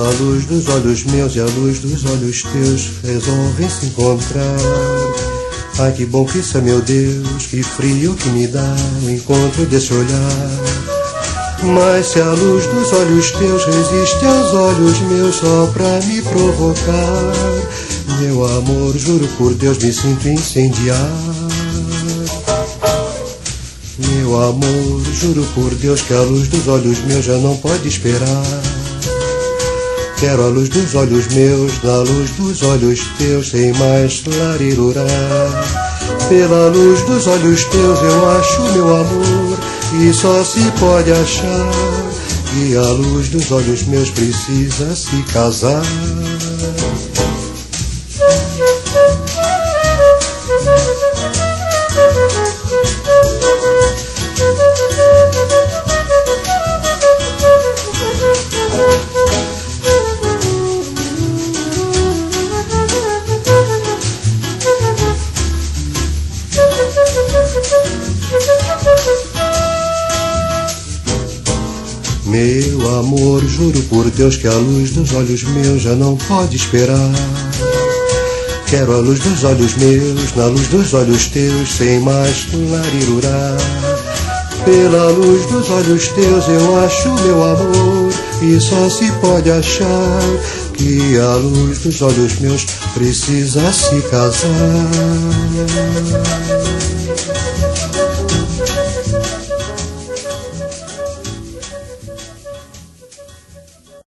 A luz dos olhos meus e a luz dos olhos teus resolvem se encontrar. Ai, que bom que isso é, meu Deus, que frio que me dá o encontro desse olhar. Mas se a luz dos olhos teus resiste aos olhos meus só pra me provocar, meu amor, juro por Deus, me sinto incendiar. Meu amor, juro por Deus que a luz dos olhos meus já não pode esperar. Quero a luz dos olhos meus, na luz dos olhos teus, sem mais larirurar. Pela luz dos olhos teus eu acho meu amor, e só se pode achar que a luz dos olhos meus precisa se casar. Meu amor, juro por Deus que a luz dos olhos meus já não pode esperar. Quero a luz dos olhos meus, na luz dos olhos teus, sem mais larirurar. Pela luz dos olhos teus eu acho meu amor, e só se pode achar que a luz dos olhos meus precisa se casar.